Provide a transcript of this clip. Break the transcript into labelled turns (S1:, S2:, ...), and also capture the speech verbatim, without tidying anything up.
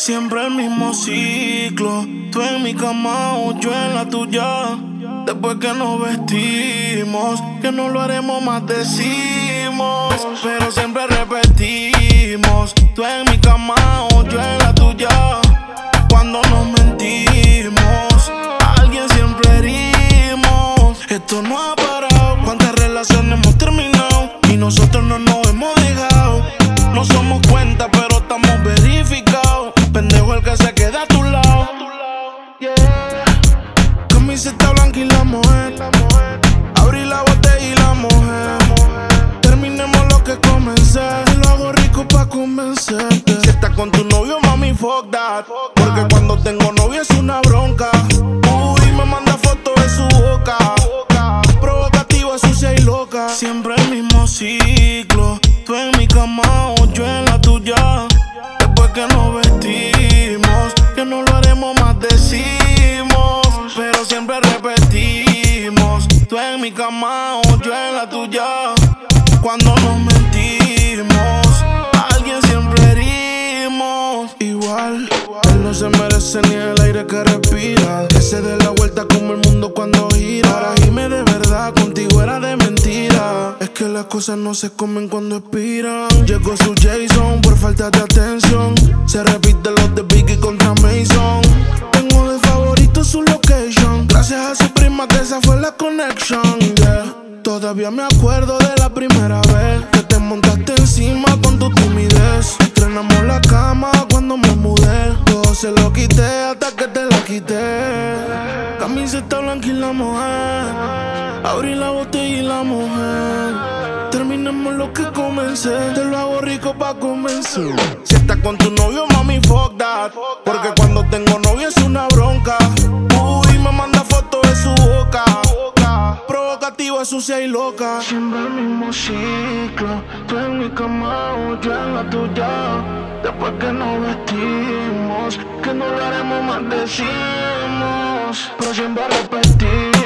S1: Siempre el mismo ciclo. Tú en mi cama o yo en la tuya. Después que nos vestimos, que no lo haremos más decimos. Pero siempre repetimos. Tú en mi cama o yo en la tuya. Cuando nos mentimos, a alguien siempre herimos. Esto no ha parado. Cuántas relaciones hemos terminado y nosotros no nos hemos dejado. No somos cuenta, pero estamos verificados. Pendejo el que se queda a tu lado. Camiseta blanca y la mujer. Abrí la botella y la mujer. Terminemos lo que comencé. Lo hago rico pa' convencerte. Si estás con tu novio, mami, fuck that. Porque cuando tengo novio es una bronca. Uy, me manda fotos de su boca. Provocativa, sucia y loca. Siempre el mismo ciclo. Tú en mi cama o yo en la tuya. Después que nos vestimos, que no lo haremos más decimos. Pero siempre repetimos. Tú en mi cama o yo en la tuya. Cuando nos mentimos, a alguien siempre herimos. Igual, él no se merece ni el aire que respira. Que se dé la vuelta como el mundo cuando gira. Para irme de verdad, contigo era de mentira. Es que las cosas no se comen cuando expiran. Llegó su Jason por falta de atención. Se repite los de Biggie contra Mason. Tengo de favorito su location. Gracias a su prima que esa fue la connection, yeah. Todavía me acuerdo de la primera vez que te montaste encima con tu timidez. Estrenamos la cama cuando me mudé. Todo se lo quité hasta que te la quité. Camiseta blanca y la mujer. Abrí la botella y la mujer. Terminemos lo que comencé. Te lo hago rico pa' convencer. Si estás con tu novio, mami, fuck that. Porque cuando tengo novio es una bronca. Uy, me manda fotos de su boca. Provocativa, sucia y loca. Siempre el mismo ciclo. Tú en mi cama o yo en la tuya. Después que nos vestimos, que no lo haremos más decimos. Pero siempre repetimos.